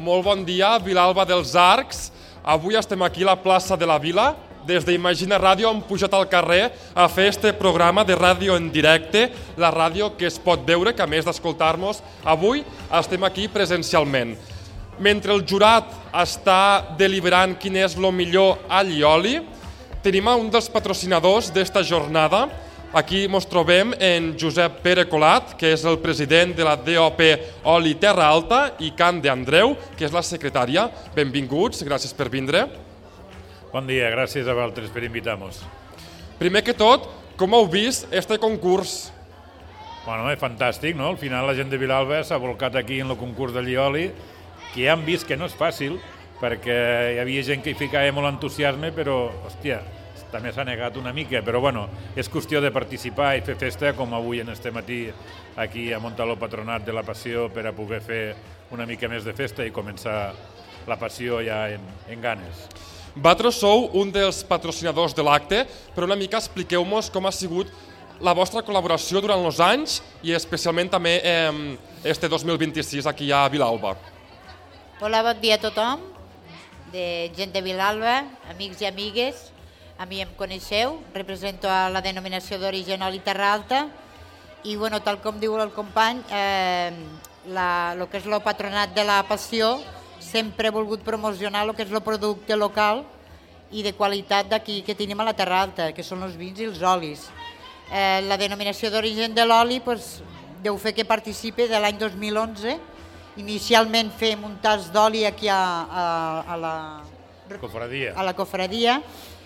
Molt bon dia, Vilalba dels Arcs. Avui estem aquí a la plaça de la Vila. Des d'Imagina Ràdio hem pujat al carrer a fer este programa de ràdio en directe, la ràdio que es pot veure, que a més d'escoltar-nos, avui estem aquí presencialment. Mentre el jurat està deliberant quin és el millor all i oli, tenim un dels patrocinadors d'esta jornada. Aquí ens trobem en Josep Pere Colat, que és el president de la DOP Oli Terra Alta, i Can de Andreu, que és la secretària. Benvinguts, gràcies per vindre. Bon dia, gràcies a vosaltres per invitar-nos. Primer que tot, com heu vist este concurs? Bueno, és fantàstic, no? Al final la gent de Vilalba s'ha volcat aquí en el concurs de Llioli, que ja han vist que no és fàcil, perquè hi havia gent que hi ficava molt entusiasme, però, hòstia, també s'ha negat una mica, però bueno, és qüestió de participar i fer festa, com avui en este matí aquí a Montaló Patronat de la Passió, per a poder fer una mica més de festa i començar la Passió ja en ganes. Vosaltres sou un dels patrocinadors de l'acte, però una mica expliqueu-nos com ha sigut la vostra col·laboració durant els anys i especialment també este 2026 aquí a Vilalba. Hola, bon dia a tothom, de gent de Vilalba, amics i amigues. A mi em coneixeu, represento a la denominació d'origen Oli Terra Alta i, bueno, tal com diu el company, el que és el patronat de la Passió sempre he volgut promocionar el que és el producte local i de qualitat d'aquí que tenim a la Terra Alta, que són els vins i els olis. La denominació d'origen de l'oli deu fer que participe de l'any 2011. Inicialment fem un tas d'oli aquí a la cofradia.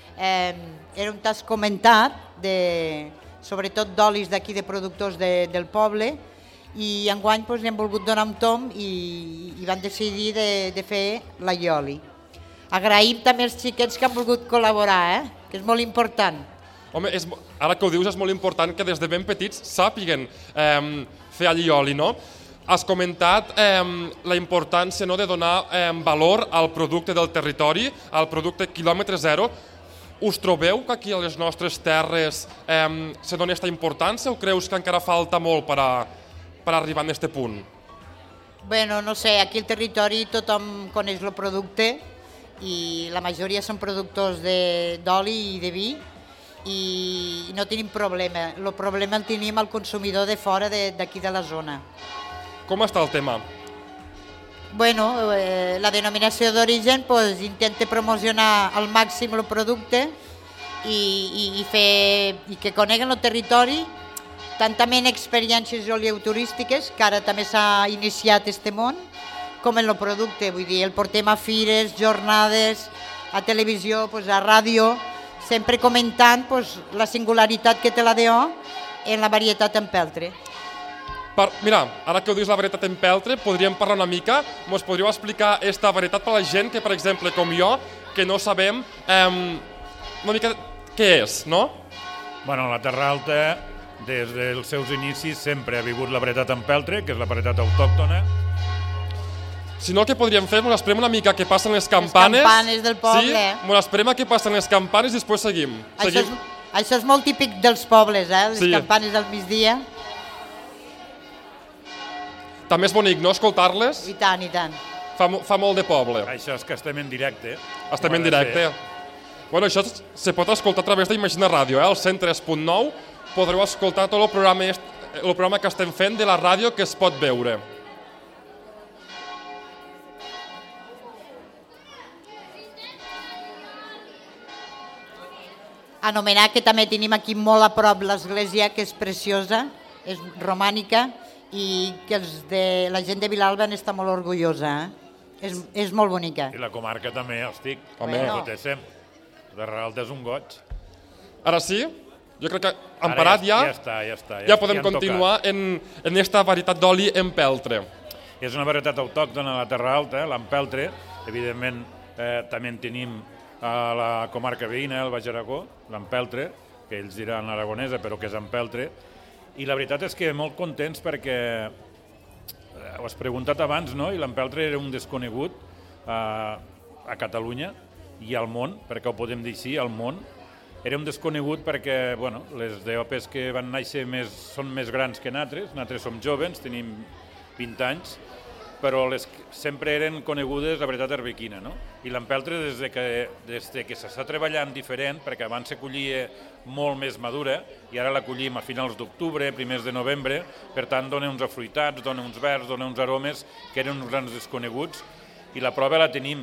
Era un tas comentat, sobretot d'olis d'aquí de productors del poble, i enguany hem volgut donar un tom i van decidir de fer la Llioli. Agraïm també els xiquets que han volgut col·laborar, que és molt important. Home, ara que ho dius és molt important que des de ben petits sàpiguen fer allioli, no? Has comentat la importància de donar valor al producte del territori, al producte quilòmetre zero. Us trobeu que aquí a les nostres terres se dona aquesta importància o creus que encara falta molt per arribar a aquest punt? Bueno, no sé, aquí al territori tothom coneix el producte i la majoria són productors d'oli i de vi i no tenim problema. El problema el tenim al consumidor de fora d'aquí de la zona. Com està el tema? Bueno, la denominació d'origen intenta promocionar al màxim el producte i que coneguen el territori, tant també en experiències olioturístiques, que ara també s'ha iniciat aquest món, com en el producte. Vull dir, el portem a fires, jornades, a televisió, a ràdio, sempre comentant la singularitat que té la DO en la varietat empeltre. Mira, ara que ho dius la varietat empeltre, podríem parlar una mica, ens podríeu explicar aquesta varietat per a la gent que, per exemple, com jo, que no sabem una mica què és, no? Bueno, la Terra Alta, des dels seus inicis, sempre ha vingut la varietat empeltre, que és la varietat autòctona. Si no, el que podríem fer, ens esperem una mica que passen les campanes. Les campanes del poble. Sí, ens esperem que passen les campanes i després seguim. Això és molt típic dels pobles, les campanes al migdia. També és bonic, no?, escoltar-les? I tant, i tant. Fa molt de poble. Això és que estem en directe. Estem en directe. Bueno, això se pot escoltar a través d'Imagina Ràdio, el 103.9. Podreu escoltar tot el programa que estem fent de la ràdio que es pot veure. Anomenar que també tenim aquí molt a prop l'església, que és preciosa, és romànica, i que la gent de Vilalba n'està molt orgullosa. És molt bonica. I la comarca també, hosti, Bueno. La Terra Alta és un goig. Ara sí? Jo crec que emparat ja podem continuar en aquesta varietat d'oli empeltre. És una varietat autòctona a la Terra Alta, l'empeltre. Evidentment, també en tenim a la comarca veïna, el Baix Aragó, l'empeltre, que ells diran aragonesa, però que és empeltre. I la veritat és que molt contents perquè ho has preguntat abans, no? I l'empeltre era un desconegut a Catalunya i al món, perquè ho podem dir així, al món. Era un desconegut perquè les DOPs que van néixer són més grans que nosaltres som joves, tenim 20 anys, però sempre eren conegudes la varietat arbequina, no? I l'empeltre, des que s'està treballant diferent, perquè abans se collia molt més madura, i ara la collim a finals d'octubre, primers de novembre, per tant dona uns afruitats, dona uns verds, dona uns aromes que eren uns grans desconeguts, i la prova la tenim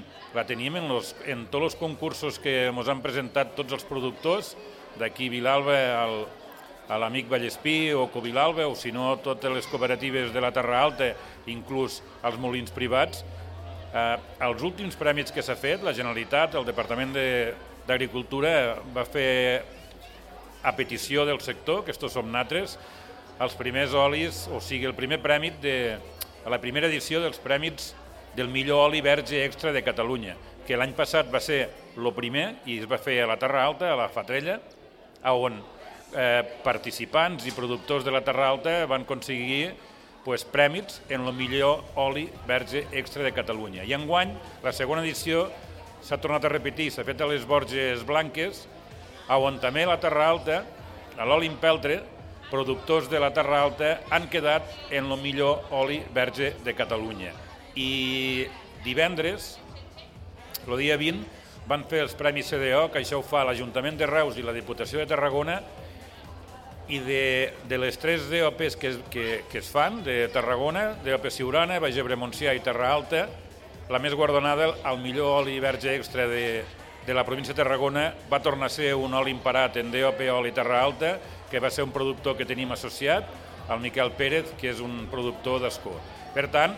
en tots els concursos que ens han presentat tots els productors, d'aquí Vilalba a l'amic Vallespí o Covilalba, o si no totes les cooperatives de la Terra Alta, inclús els molins privats. Els últims prèmits que s'ha fet, la Generalitat, el Departament d'Agricultura va fer a petició del sector, que estos som natres, els primers olis, o sigui, el primer prèmit a la primera edició dels prèmits del millor oli verge extra de Catalunya, que l'any passat va ser el primer i es va fer a la Terra Alta, a la Fatrella, on participants i productors de la Terra Alta van aconseguir prèmits en el millor oli verge extra de Catalunya. I enguany, la segona edició s'ha tornat a repetir, s'ha fet a les Borges Blanques, on també la Terra Alta, a l'oli empeltre, productors de la Terra Alta han quedat en el millor oli verge de Catalunya. I divendres, el dia 20, van fer els Premis CDO, que això ho fa l'Ajuntament de Reus i la Diputació de Tarragona, i de les 3 DOPs que es fan, de Tarragona, DOP Siurana, Baix Ebre Montsià i Terra Alta, la més guardonada, el millor oli verge extra de la província de Tarragona, va tornar a ser un oli emparat en DOP Oli Terra Alta, que va ser un productor que tenim associat, el Miquel Pérez, que és un productor d'Escó. Per tant,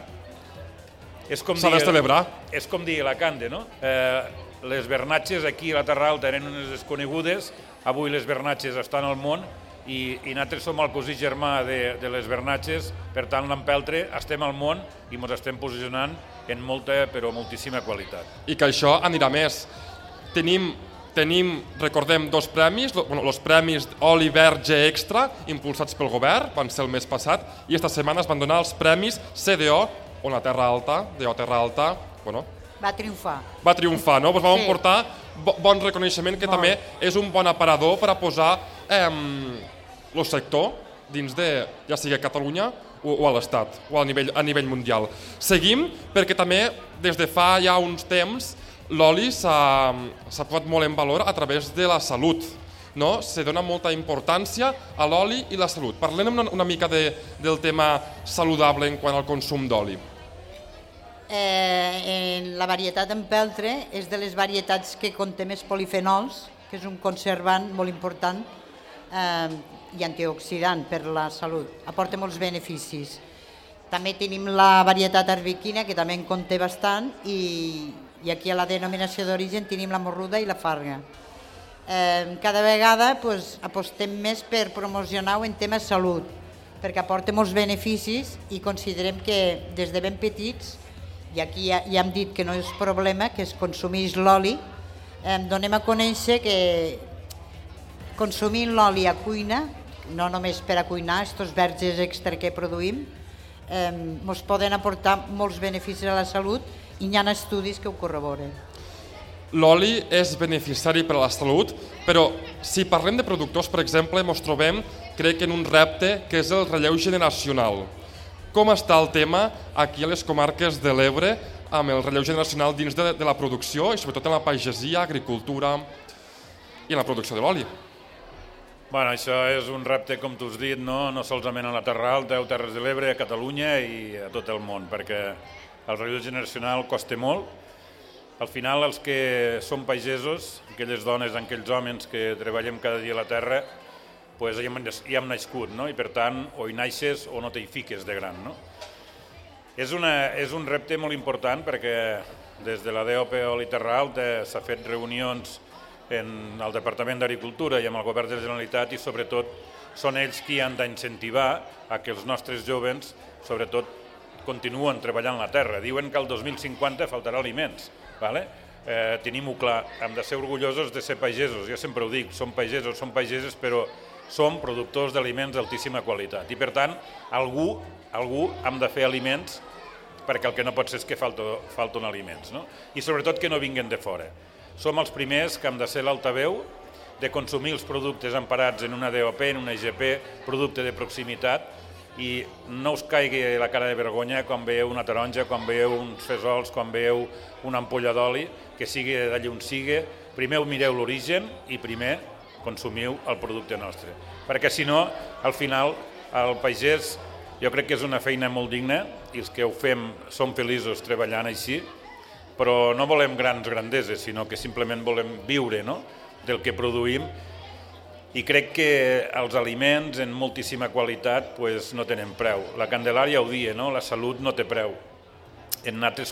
s'ha de celebrar. És com dir la Cande, no? Les vernatges aquí a la Terra Alta eren unes desconegudes, avui les vernatges estan al món i nosaltres som el cosí germà de les vernatges, per tant l'empeltre estem al món i ens estem posicionant en molta, però moltíssima qualitat. I que això anirà més. Tenim, recordem, 2 premis, els premis Oli Verge Extra, impulsats pel govern, van ser el mes passat, i esta setmana es van donar els premis CDO, on la Terra Alta, DO Terra Alta, va triomfar. Va triomfar, no? Doncs vam portar bon reconeixement, que també és un bon aparador per a posar el sector dins de, ja sigui a Catalunya o a l'Estat, o a nivell mundial. Seguim, perquè també des de fa ja uns temps l'oli s'ha posat molt en valor a través de la salut. No? Se dona molta importància a l'oli i la salut. Parlem una mica del tema saludable en quant al consum d'oli. La varietat empeltre és de les varietats que conté més polifenols, que és un conservant molt important i antioxidant per la salut. Aporta molts beneficis. També tenim la varietat arbequina, que també en conté bastant, i aquí a la denominació d'origen tenim la morruda i la farga. Cada vegada apostem més per promocionar-ho en tema salut, perquè aporta molts beneficis i considerem que des de ben petits, i aquí ja hem dit que no és problema, que es consumeix l'oli, donem a conèixer que consumint l'oli a cuina, no només per a cuinar, aquests verges extra que produïm, ens poden aportar molts beneficis a la salut i hi ha estudis que ho corroboren. L'oli és beneficiari per a la salut, però si parlem de productors, per exemple, ens trobem, crec, en un repte que és el relleu generacional. Com està el tema aquí a les comarques de l'Ebre amb el relleu generacional dins de la producció i sobretot en la pagesia, agricultura i en la producció de l'oli? Bueno, això és un repte, com tu has dit, no solament a la Terra Alta o Terres de l'Ebre, a Catalunya i a tot el món, perquè el relleu generacional costa molt. Al final, els que som pagesos, aquelles dones, aquells homes que treballem cada dia a la terra, ja hem nascut, no? I per tant, o hi naixes o no t'hi fiques de gran, no? És un repte molt important perquè des de la DOP Oli Terra Alta s'ha fet reunions en el Departament d'Agricultura i amb el Govern de la Generalitat i sobretot són ells qui han d'incentivar a que els nostres joves sobretot continuen treballant la terra. Diuen que el 2050 faltarà aliments. Tenim-ho clar, hem de ser orgullosos de ser pagesos, jo sempre ho dic, som pagesos, som pageses, però som productors d'aliments d'altíssima qualitat i per tant algú hem de fer aliments perquè el que no pot ser és que falten aliments, no? I sobretot que no vinguin de fora. Som els primers que hem de ser l'altaveu de consumir els productes emparats en una DOP, en una IGP, producte de proximitat, i no us caigui la cara de vergonya quan veieu una taronja, quan veieu uns fesols, quan veieu una ampolla d'oli, que sigui d'allà on sigui, primer mireu l'origen i primer consumiu el producte nostre. Perquè si no, al final, el pagès jo crec que és una feina molt digna i els que ho fem som feliços treballant així, però no volem grans grandeses, sinó que simplement volem viure del que produïm. I crec que els aliments en moltíssima qualitat no tenen preu. La Candelària ho dia, la salut no té preu. En nosaltres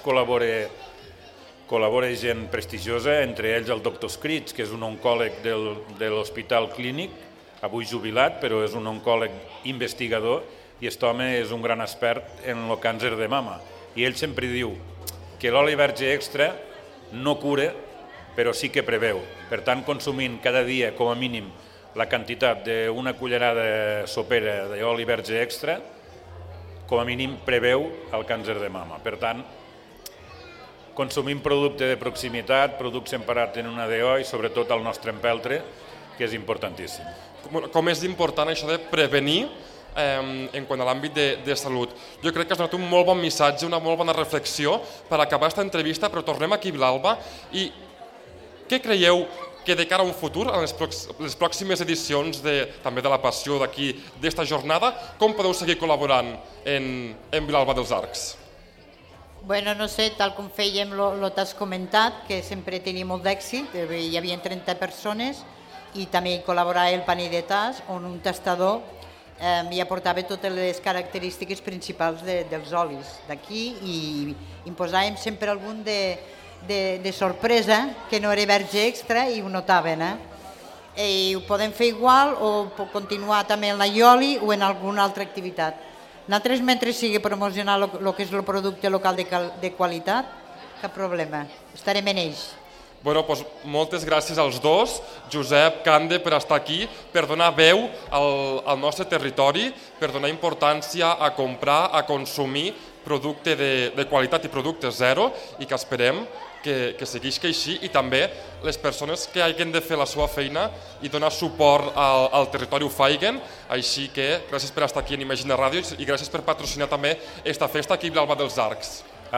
col·labora gent prestigiosa, entre ells el doctor Scritch, que és un oncòleg de l'Hospital Clínic, avui jubilat, però és un oncòleg investigador, i aquest home és un gran expert en el càncer de mama. I ell sempre diu que l'oli verge extra no cura, però sí que preveu. Per tant, consumint cada dia, com a mínim, la quantitat d'una cullerada sopera d'oli verge extra, com a mínim preveu el càncer de mama. Per tant, consumim producte de proximitat, producte emparat en una DO i sobretot el nostre empeltre, que és importantíssim. Com és important això de prevenir en quant a l'àmbit de salut. Jo crec que has donat un molt bon missatge, una molt bona reflexió per acabar aquesta entrevista, però tornem aquí a Vilalba. I què creieu que de cara a un futur, en les pròximes edicions també de la Passió d'aquí, d'esta jornada, com podeu seguir col·laborant en Vilalba dels Arcs? Bueno, no sé, tal com fèiem el que has comentat, que sempre tenia molt d'èxit, hi havia 30 persones i també hi col·laborava el panell de tas, on un tastador hi aportava totes les característiques principals dels olis d'aquí i imposàvem sempre algun de sorpresa, que no era verge extra i ho notaven. I ho podem fer igual o continuar també en la ioli o en alguna altra activitat. Nosaltres, mentre sigui promocionar el que és el producte local de qualitat, cap problema, estarem en ells. Doncs moltes gràcies als dos, Josep, Cande, per estar aquí, per donar veu al nostre territori, per donar importància a comprar, a consumir producte de qualitat i producte zero i que esperem que segueixi així i també les persones que hagin de fer la seva feina i donar suport al territori ho faiguen. Així que gràcies per estar aquí en Imagina Ràdio i gràcies per patrocinar també aquesta festa aquí a Vilalba dels Arcs.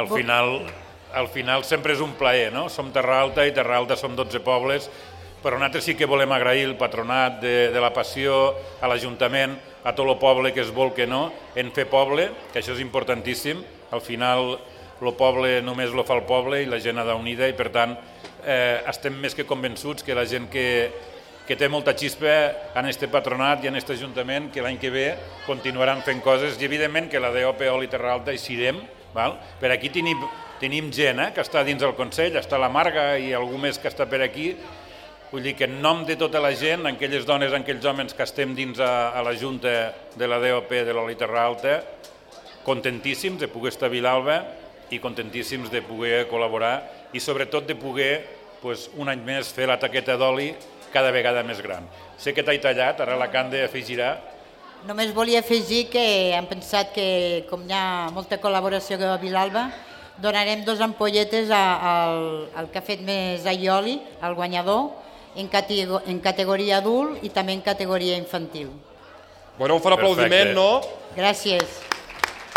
Al final sempre és un plaer, no? Som Terra Alta i Terra Alta som 12 pobles, però nosaltres sí que volem agrair el patronat de la Passió, a l'Ajuntament, a tot el poble que es vol que no, en fer poble, que això és importantíssim. Al final el poble només el fa el poble i la gent ha d'unida i per tant estem més que convençuts que la gent que té molta xispa en este patronat i en aquest Ajuntament que l'any que ve continuaran fent coses i evidentment que la DOP Oli Terra Alta hi serem. Per aquí tenim gent que està dins del Consell, està la Marga i algú més que està per aquí. Vull dir que en nom de tota la gent, aquelles dones, aquells homes que estem dins a la Junta de la DOP de l'Oli Terra Alta, contentíssims de poder estar a Vilalba i contentíssims de poder col·laborar i sobretot de poder un any més fer la taqueta d'oli cada vegada més gran. Sé que t'he tallat, ara la Cande afegirà. Només volia afegir que hem pensat que com hi ha molta col·laboració a Vilalba, donarem 2 ampolletes al que ha fet més aioli, al guanyador, en categoria adult i també en categoria infantil. Un fort aplaudiment, no? Gràcies.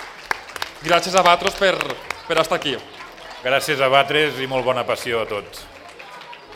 Gràcies a vosaltres per estar aquí. Gràcies a vosaltres i molt bona passió a tots.